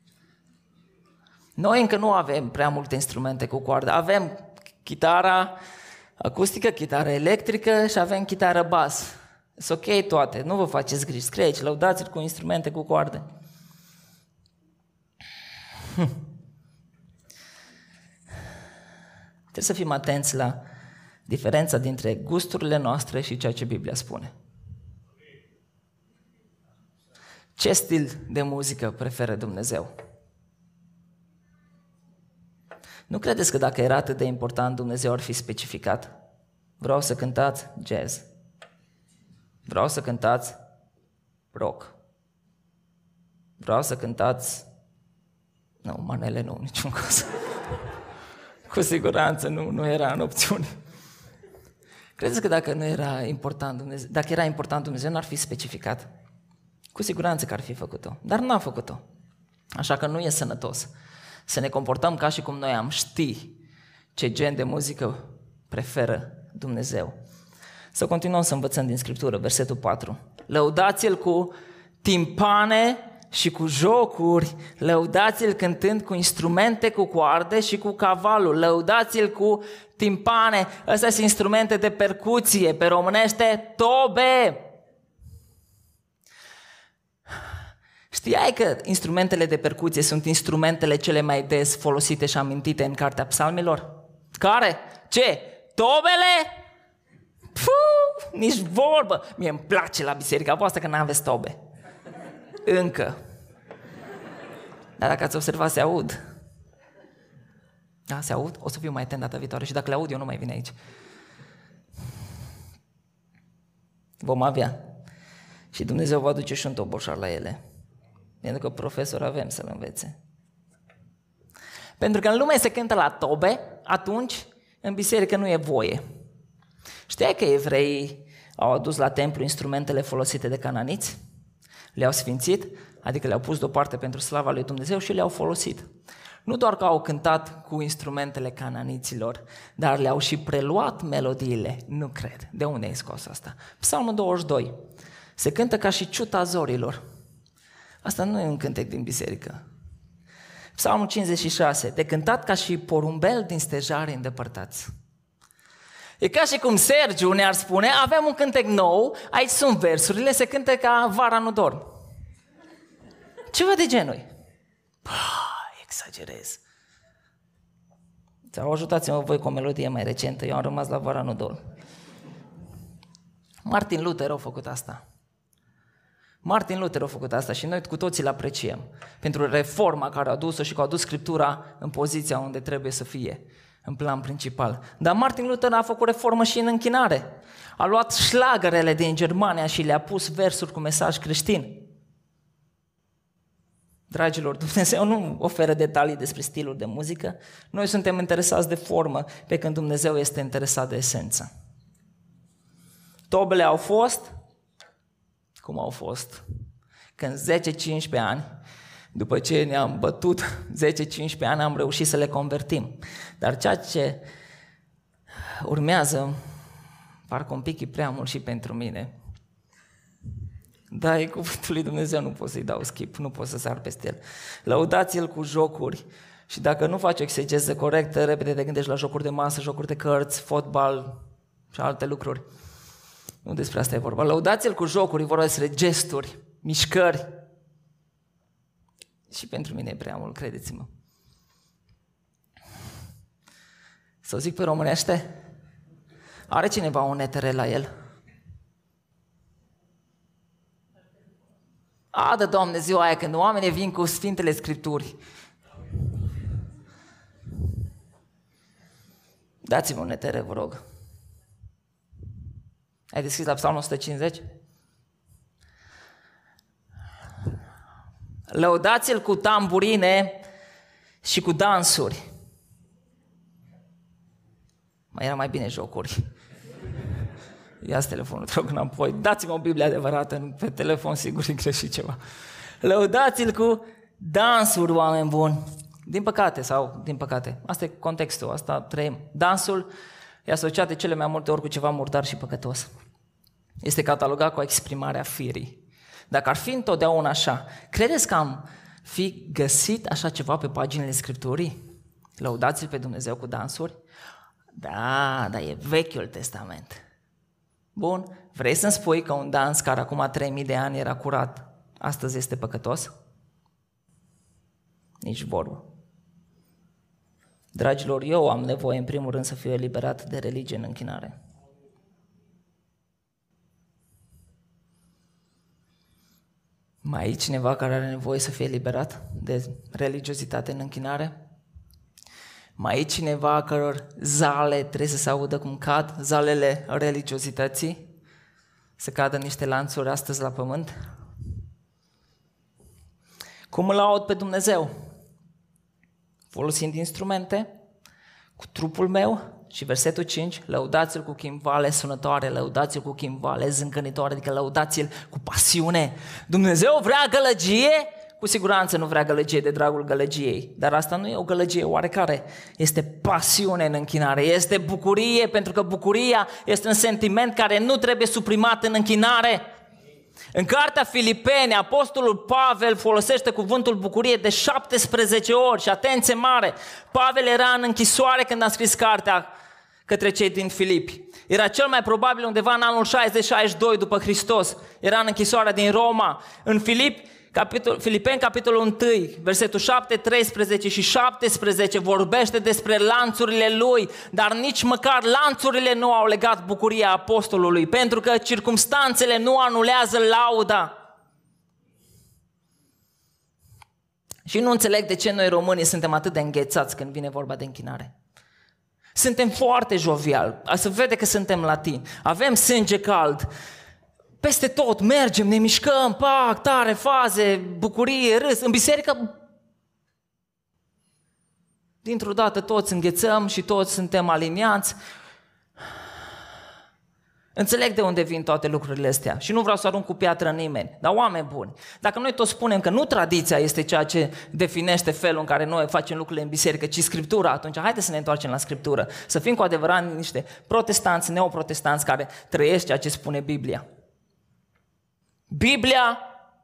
Noi încă nu avem prea multe instrumente cu coardă. Avem chitara acustică, chitară electrică și avem chitară bas. Sunt ok toate, nu vă faceți griji. Scrieți, lăudați-l cu instrumente cu coarde. Trebuie să fim atenți la diferența dintre gusturile noastre și ceea ce Biblia spune. Ce stil de muzică preferă Dumnezeu? Nu credeți că dacă era atât de important, Dumnezeu ar fi specificat? Vreau să cântați jazz. Vreau să cântați rock. Vreau să cântați... Nu, manele nu, niciun caz. Cu siguranță nu era în opțiune. Credeți că dacă nu era important Dumnezeu, dacă era important Dumnezeu, n-ar fi specificat? Cu siguranță că ar fi făcut-o, dar n-a făcut-o. Așa că nu e sănătos să ne comportăm ca și cum noi am ști ce gen de muzică preferă Dumnezeu. Să continuăm să învățăm din Scriptură, versetul 4. Lăudați-l cu timpane și cu jocuri, lăudați-l cântând cu instrumente cu coarde și cu cavalul, lăudați-l cu timpane, astea sunt instrumente de percuție, pe românește tobe. Știai că instrumentele de percuție sunt instrumentele cele mai des folosite și amintite în Cartea Psalmilor? Care? Ce? Tobele? Puh, nici vorbă! Mie îmi place la biserica voastră că n-aveți tobe. Încă. Dar dacă ați observat, se aud. Da, se aud? O să fiu mai atent data viitoare și dacă le aud, eu nu mai vin aici. Vom avea. Și Dumnezeu va duce și un toboșar la ele. Pentru că profesor avem să-l învețe. Pentru că în lume se cântă la tobe, atunci în biserică nu e voie. Știai că evreii au adus la templu instrumentele folosite de cananiți? Le-au sfințit, adică le-au pus deoparte pentru slava lui Dumnezeu și le-au folosit. Nu doar că au cântat cu instrumentele cananiților, dar le-au și preluat melodiile. Nu cred. De unde ai scos asta? Psalmul 22. Se cântă ca și ciuta zorilor. Asta nu e un cântec din biserică. Psalmul 56. De cântat ca și porumbel din stejare îndepărtați. E ca și cum Sergiu ne-ar spune, avem un cântec nou, aici sunt versurile, se cântă ca vara nu dorm. Ceva de genul. Exagerez. Sau ajutați-mă voi cu o melodie mai recentă, eu am rămas la vara nu dorm. Martin Luther a făcut asta. Martin Luther a făcut asta și noi cu toții îl apreciem pentru reforma care a adus-o și că a adus Scriptura în poziția unde trebuie să fie, în plan principal. Dar Martin Luther a făcut reformă și în închinare. A luat șlagărele din Germania și le-a pus versuri cu mesaj creștin. Dragilor, Dumnezeu nu oferă detalii despre stiluri de muzică. Noi suntem interesați de formă, pe când Dumnezeu este interesat de esență. Tobele au fost... Cum au fost? Când 10-15 ani, după ce ne-am bătut 10-15 ani, am reușit să le convertim. Dar ceea ce urmează, parcă un pic e prea mult și pentru mine. Da, e cuvântul lui Dumnezeu, nu pot să-i dau skip, nu pot să sar peste el. Lăudați-l cu jocuri și dacă nu faci exegeză corectă, repede te gândești la jocuri de masă, jocuri de cărți, fotbal și alte lucruri. Nu despre asta e vorba. Lăudați-l cu jocuri, e vorba despre gesturi, mișcări. Și pentru mine e prea mult, credeți-mă. Să o zic pe românește? Are cineva un ETR la el? Adă, Doamne, ziua aia când oamenii vin cu Sfintele Scripturi. Dați-mi un ETR, vă rog. Ai deschis la Psalmul 150? Lăudați-l cu tamburine și cu dansuri. Mai era mai bine jocuri. Ia-ți telefonul, te rog, înapoi. Dați-mi o Biblie adevărată, pe telefon sigur e greșit ceva. Lăudați-l cu dansuri, oameni buni. Din păcate, asta e contextul, asta trăim. Dansul e asociat de cele mai multe ori cu ceva murdar și păcătos. Este catalogat cu exprimarea firii. Dacă ar fi întotdeauna așa, credeți că am fi găsit așa ceva pe paginile Scripturii? Lăudați-L pe Dumnezeu cu dansuri? Da, dar e Vechiul Testament. Bun, vrei să-mi spui că un dans care acum 3000 de ani era curat, astăzi este păcătos? Nici vorbă. Dragilor, eu am nevoie în primul rând să fiu eliberat de religie în închinare. Mai e cineva care are nevoie să fie eliberat de religiozitate în închinare? Mai e cineva căror zale trebuie să se audă cum cad, zalele religiozității? Să cadă niște lanțuri astăzi la pământ? Cum îl laud pe Dumnezeu? Folosind instrumente, cu trupul meu, și versetul 5, lăudați-L cu chimbale sunătoare, lăudați-L cu chimbale zâncănitoare, adică lăudați-L cu pasiune. Dumnezeu vrea gălăgie? Cu siguranță nu vrea gălăgie de dragul gălăgiei, dar asta nu e o gălăgie oarecare, este pasiune în închinare, este bucurie, pentru că bucuria este un sentiment care nu trebuie suprimat în închinare. În cartea Filipeni, apostolul Pavel folosește cuvântul bucurie de 17 ori și atenție mare, Pavel era în închisoare când a scris cartea către cei din Filipi. Era cel mai probabil undeva în anul 60-62 după Hristos, era în închisoarea din Roma. În Filipeni, capitolul 1, versetul 7, 13 și 17 vorbește despre lanțurile lui, dar nici măcar lanțurile nu au legat bucuria apostolului, pentru că circumstanțele nu anulează lauda. Și nu înțeleg de ce noi românii suntem atât de înghețați când vine vorba de închinare. Suntem foarte joviali, se vede că suntem latini, avem sânge cald, peste tot mergem, ne mișcăm, pac, tare, faze, bucurie, râs. În biserică, dintr-o dată toți înghețăm și toți suntem aliniați. Înțeleg de unde vin toate lucrurile astea și nu vreau să arunc cu piatră în nimeni, dar oameni buni, dacă noi toți spunem că nu tradiția este ceea ce definește felul în care noi facem lucrurile în biserică, ci Scriptura, atunci haideți să ne întoarcem la Scriptură, să fim cu adevărat niște protestanți, neoprotestanți care trăiesc ceea ce spune Biblia. Biblia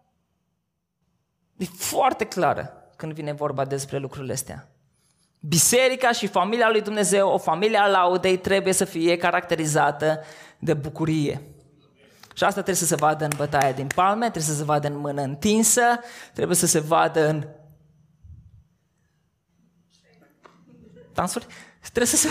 e foarte clară când vine vorba despre lucrurile astea. Biserica și familia lui Dumnezeu, o familie a laudei, trebuie să fie caracterizată de bucurie. Și asta trebuie să se vadă în bătaia din palme, trebuie să se vadă în mână întinsă, trebuie să se vadă în dansuri, trebuie să se...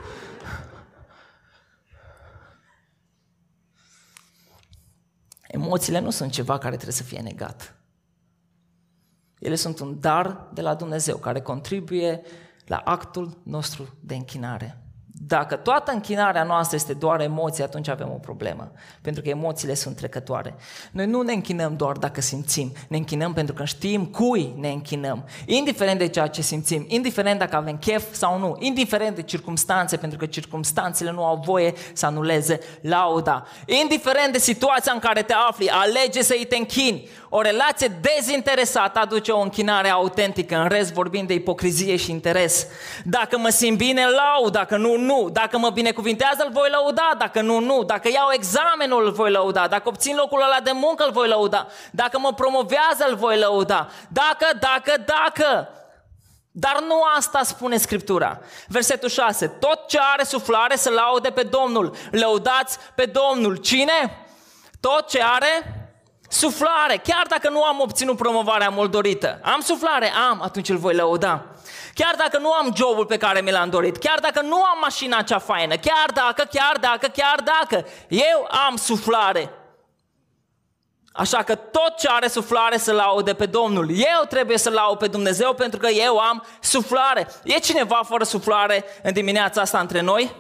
Emoțiile nu sunt ceva care trebuie să fie negat. Ele sunt un dar de la Dumnezeu care contribuie la actul nostru de închinare. Dacă toată închinarea noastră este doar emoție, atunci avem o problemă, pentru că emoțiile sunt trecătoare. Noi nu ne închinăm doar dacă simțim, ne închinăm pentru că știm cui ne închinăm, indiferent de ceea ce simțim, indiferent dacă avem chef sau nu, indiferent de circumstanțe, pentru că circumstanțele nu au voie să anuleze lauda, indiferent de situația în care te afli, alege să-i te închini. O relație dezinteresată aduce o închinare autentică, în rest vorbim de ipocrizie și interes. Dacă mă simt bine, laud, dacă nu, nu. Dacă mă binecuvintează, îl voi lăuda, dacă nu, nu. Dacă iau examenul, îl voi lăuda. Dacă obțin locul ăla de muncă, îl voi lăuda. Dacă mă promovează, îl voi lăuda. Dacă. Dar nu asta spune Scriptura. Versetul 6. Tot ce are suflare să laude pe Domnul. Lăudați pe Domnul. Cine? Tot ce are suflare. Chiar dacă nu am obținut promovarea mult dorită. Am suflare? Am, atunci îl voi lăuda. Chiar dacă nu am jobul pe care mi l-am dorit, chiar dacă nu am mașina cea faină, chiar dacă, eu am suflare. Așa că tot ce are suflare să laude pe Domnul. Eu trebuie să laud pe Dumnezeu pentru că eu am suflare. E cineva fără suflare în dimineața asta între noi?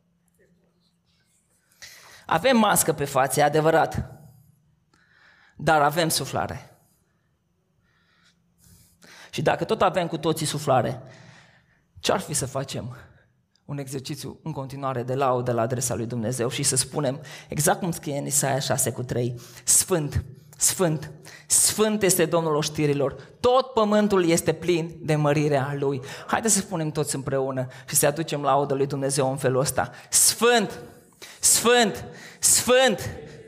Avem mască pe față, e adevărat. Dar avem suflare. Și dacă tot avem cu toții suflare, ce-ar fi să facem un exercițiu în continuare de laudă la adresa lui Dumnezeu și să spunem, exact cum scrie în Isaia 6:3, Sfânt, Sfânt. Sfânt este Domnul oștirilor. Tot pământul este plin de mărirea Lui. Haideți să spunem toți împreună și să aducem laudă lui Dumnezeu în felul ăsta. Sfânt, sfânt, sfânt.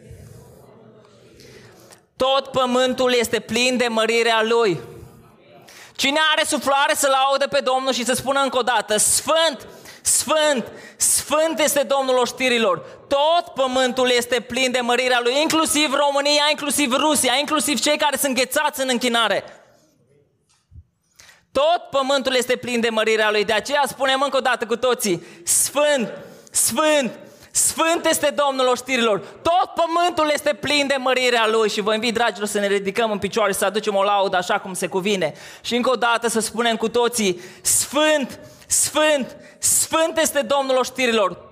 Tot pământul este plin de mărirea Lui. Cine are suflare să laude pe Domnul și să spună încă o dată, Sfânt, Sfânt, Sfânt este Domnul oștirilor. Tot pământul este plin de mărirea Lui, inclusiv România, inclusiv Rusia, inclusiv cei care sunt înghețați în închinare. Tot pământul este plin de mărirea Lui. De aceea spunem încă o dată cu toții, Sfânt, Sfânt, Sfânt este Domnul oștirilor. Tot pământul este plin de mărirea Lui. Și vă invit, dragilor, să ne ridicăm în picioare și să aducem o laudă așa cum se cuvine. Și încă o dată să spunem cu toții, Sfânt, Sfânt, Sfânt este Domnul oștirilor.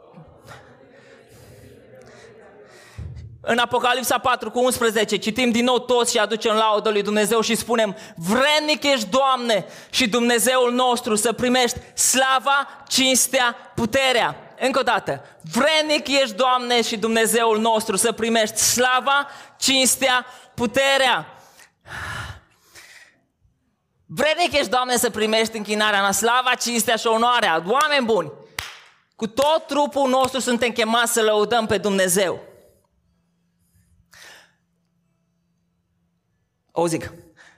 În Apocalipsa 4:11 citim din nou toți și aducem laudă lui Dumnezeu și spunem, vrednic ești, Doamne, și Dumnezeul nostru să primești slava, cinstea, puterea. Încă o dată, vrednic ești, Doamne, și Dumnezeul nostru să primești slava, cinstea, puterea. Vrednic ești, Doamne, să primești închinarea noastră, slava, cinstea și onoarea. Oameni buni, cu tot trupul nostru suntem chemați să lăudăm pe Dumnezeu. O zic,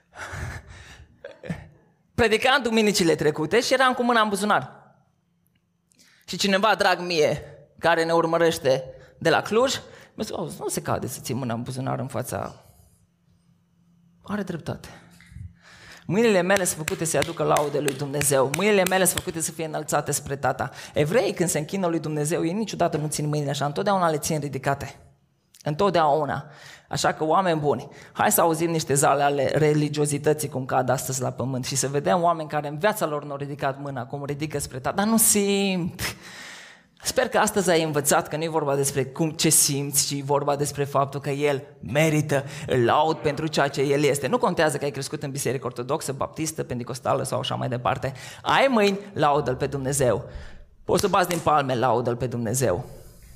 predicam duminicile trecute și eram cu mâna în buzunar. Și cineva, drag mie, care ne urmărește de la Cluj, mi-a zis, nu se cade să ții mâna în buzunar în fața... Are dreptate. Mâinile mele sunt făcute să-i aducă laude lui Dumnezeu. Mâinile mele sunt făcute să fie înălțate spre Tata. Evreii, când se închină lui Dumnezeu, ei niciodată nu țin mâinile așa, întotdeauna le țin ridicate. Întotdeauna. Așa că, oameni buni, hai să auzim niște zale ale religiozității cum cad astăzi la pământ și să vedem oameni care în viața lor n-au ridicat mâna, cum ridică spre Tata, dar nu simt. Sper că astăzi ai învățat că nu e vorba despre ce simți, ci e vorba despre faptul că El merită, îl laud pentru ceea ce El este. Nu contează că ai crescut în biserică ortodoxă, baptistă, pentecostală sau așa mai departe. Ai mâini, laudă-L pe Dumnezeu. Poți să bați din palme, laudă-L pe Dumnezeu.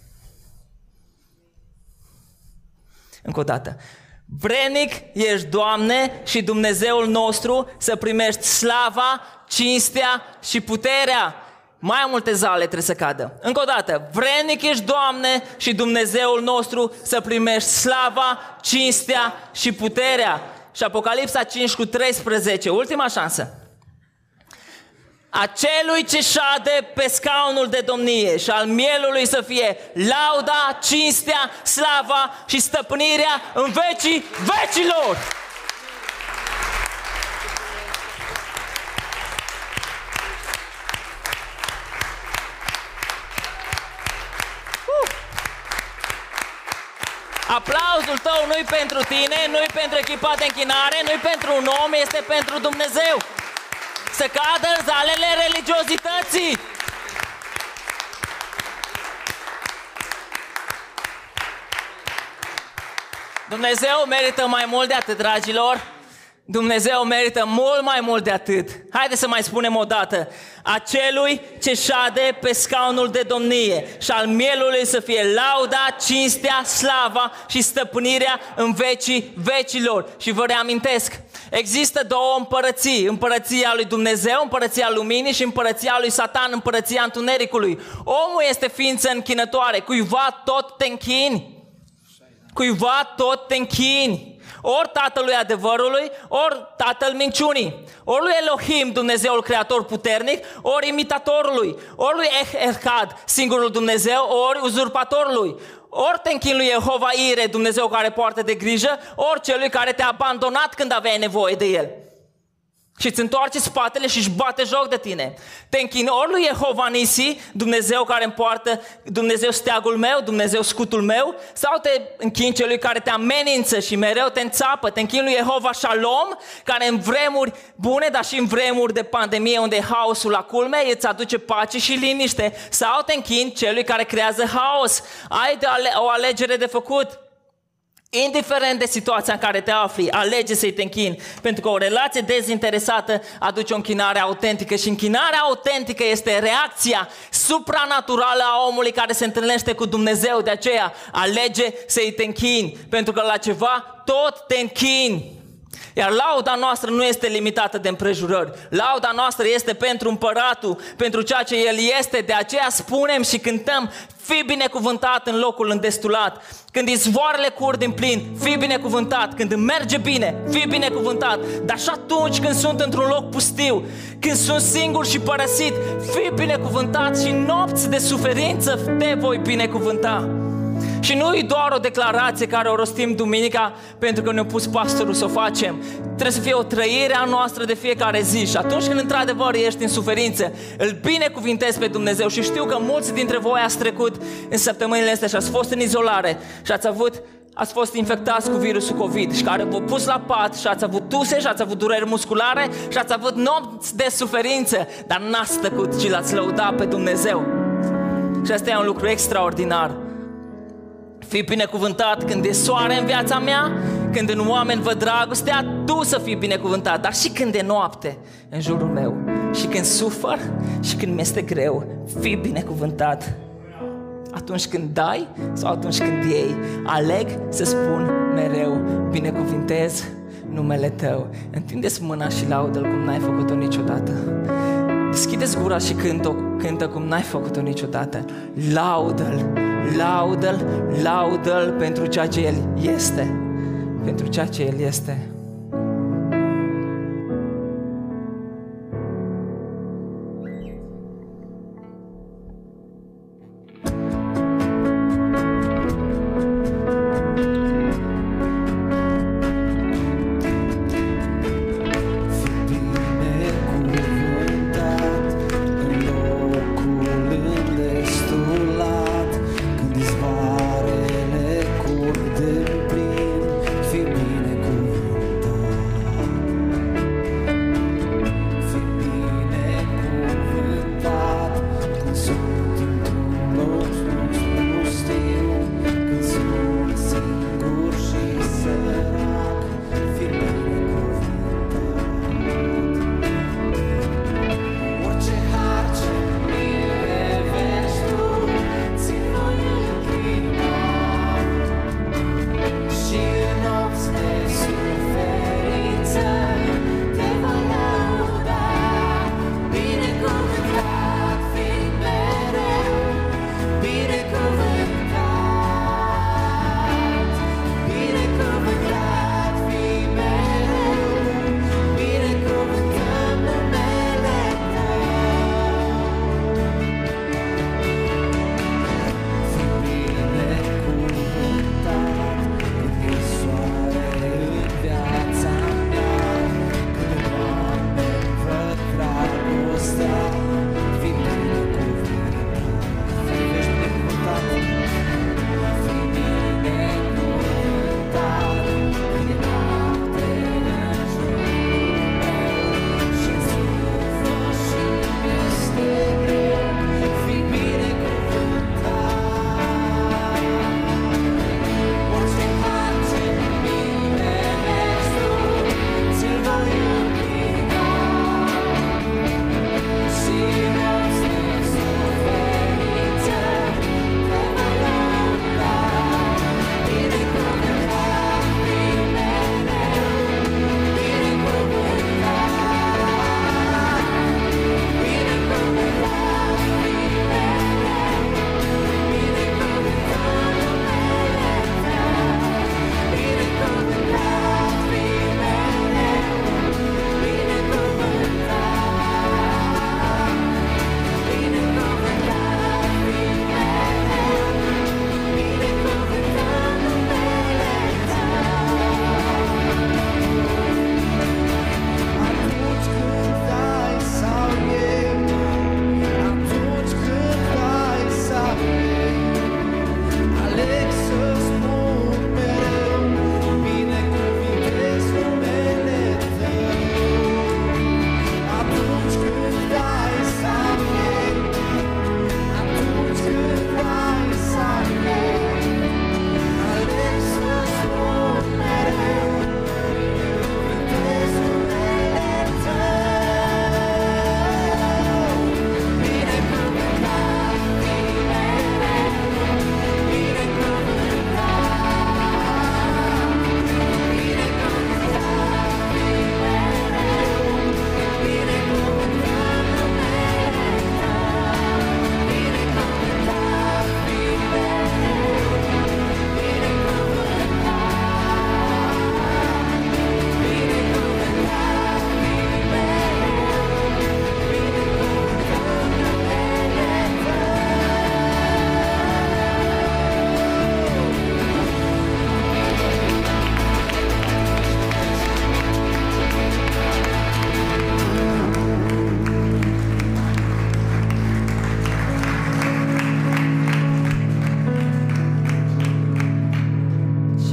Încă o dată. Vrednic ești, Doamne, și Dumnezeul nostru să primești slava, cinstea și puterea. Mai multe zale trebuie să cadă. Încă o dată. Vrednic ești, Doamne, și Dumnezeul nostru să primești slava, cinstea și puterea. Și Apocalipsa 5:13, ultima șansă. Acelui ce șade pe scaunul de domnie și al mielului să fie lauda, cinstea, slava și stăpânirea în vecii vecilor. Aplausul tău nu-i pentru tine, nu-i pentru echipa de închinare, nu-i pentru un om, este pentru Dumnezeu. Să cadă zalele religiozității. Dumnezeu merită mai mult de atât, dragilor. Dumnezeu merită mult mai mult de atât. Haideți să mai spunem o dată. Acelui ce șade pe scaunul de domnie și al mielului să fie lauda, cinstea, slava și stăpânirea în vecii vecilor. Și vă reamintesc, există două împărății. Împărăția lui Dumnezeu, împărăția luminii și împărăția lui Satan, împărăția întunericului. Omul este ființă închinătoare. Cuiva tot te închini. Cuiva tot te închini. Ori tatălui adevărului, ori tatăl minciunii. Ori lui Elohim, Dumnezeul creator puternic, ori imitatorului. Ori lui Echad, singurul Dumnezeu, ori uzurpatorului. Ori te închini lui Jehova Ire, Dumnezeu care poartă de grijă, ori celui care te-a abandonat când aveai nevoie de El. Și îți întoarce spatele și își bate joc de tine. Te închini ori lui Jehova Nisi, Dumnezeu care îmi poartă, Dumnezeu steagul meu, Dumnezeu scutul meu, sau te închini celui care te amenință și mereu te înțapă. Te închini lui Jehova Shalom, care în vremuri bune, dar și în vremuri de pandemie unde e haosul la culme, îți aduce pace și liniște. Sau te închini celui care creează haos. Ai o alegere de făcut. Indiferent de situația în care te afli, alege să-i te închini, pentru că o relație dezinteresată aduce o închinare autentică și închinarea autentică este reacția supranaturală a omului care se întâlnește cu Dumnezeu. De aceea alege să-i te închini, pentru că la ceva tot te închini. Iar lauda noastră nu este limitată de împrejurări. Lauda noastră este pentru Împăratul, pentru ceea ce El este. De aceea spunem și cântăm: fii binecuvântat în locul îndestulat. Când izvoarele curg din plin, fii binecuvântat. Când îmi merge bine, fii binecuvântat. Dar și atunci când sunt într-un loc pustiu, când sunt singur și părăsit, fii binecuvântat și nopți de suferință te voi binecuvânta. Și nu e doar o declarație care o rostim duminica pentru că ne-a pus pastorul să o facem. Trebuie să fie o trăire a noastră de fiecare zi. Și atunci când într-adevăr ești în suferință, îl binecuvintezi pe Dumnezeu. Și știu că mulți dintre voi ați trecut în săptămânile astea și ați fost în izolare și ați fost infectați cu virusul COVID și care v-a pus la pat și ați avut tuse și ați avut dureri musculare și ați avut nopți de suferință, dar n-ați tăcut, ci l-ați lăudat pe Dumnezeu. Și asta e un lucru extraordinar. Fii binecuvântat când e soare în viața mea, când în oameni văd dragostea, tu să fii binecuvântat, dar și când e noapte în jurul meu, și când sufăr și când mi-este greu, fii binecuvântat. Atunci când dai sau atunci când iei, aleg să spun mereu: binecuvintez numele Tău. Întindeți mâna și laudă-L cum n-ai făcut-o niciodată. Deschideți gura și cântă cum n-ai făcut-o niciodată. Laudă-L, laudă-L, laudă-L pentru ceea ce El este. Pentru ceea ce El este. Când izvoarele curg din plin, fii binecuvântat.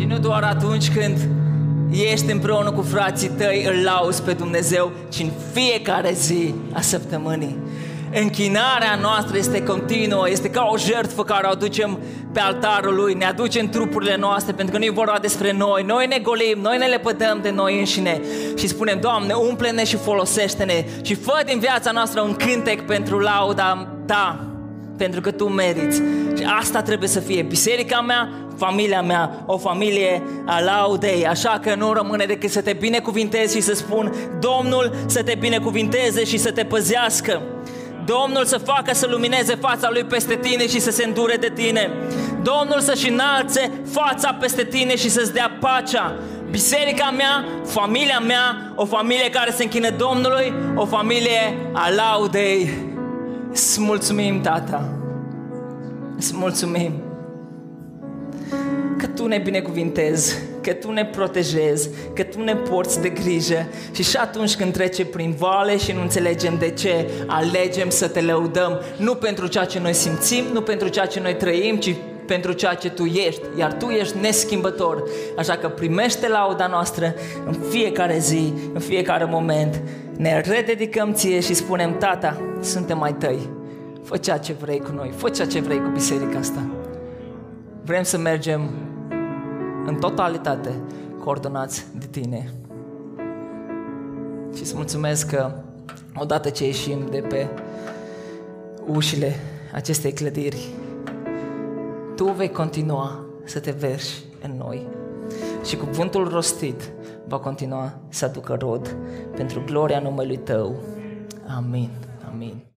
Și nu doar atunci când ești împreună cu frații tăi, îl lauzi pe Dumnezeu, ci în fiecare zi a săptămânii. Închinarea noastră este continuă, este ca o jertfă care o aducem pe altarul Lui, ne aducem trupurile noastre, pentru că nu e vorba despre noi. Noi ne golim, noi ne lepădăm de noi înșine și spunem: Doamne, umple-ne și folosește-ne și fă din viața noastră un cântec pentru lauda Ta, pentru că Tu meriți. Și asta trebuie să fie biserica mea, familia mea, o familie a laudei. Așa că nu rămâne decât să te binecuvintezi și să spun: Domnul să te binecuvinteze și să te păzească. Domnul să facă să lumineze fața Lui peste tine și să se îndure de tine. Domnul să-și înalțe fața peste tine și să-ți dea pacea. Biserica mea, familia mea, o familie care se închină Domnului, o familie a laudei. Îți mulțumim, Tata. Îți mulțumim că Tu ne binecuvintezi, că Tu ne protejezi, că Tu ne porți de grijă și atunci când trece prin vale și nu înțelegem de ce, alegem să Te lăudăm, nu pentru ceea ce noi simțim, nu pentru ceea ce noi trăim, ci pentru ceea ce Tu ești, iar Tu ești neschimbător. Așa că primește lauda noastră în fiecare zi, în fiecare moment. Ne rededicăm Ție și spunem: Tata, suntem ai Tăi, fă ceea ce vrei cu noi, fă ceea ce vrei cu biserica asta. Vrem să mergem în totalitate coordonați de Tine. Și îți mulțumesc că odată ce ieșim de pe ușile acestei clădiri, Tu vei continua să Te verși în noi și cuvântul rostit va continua să aducă rod pentru gloria numelui Tău. Amin. Amin.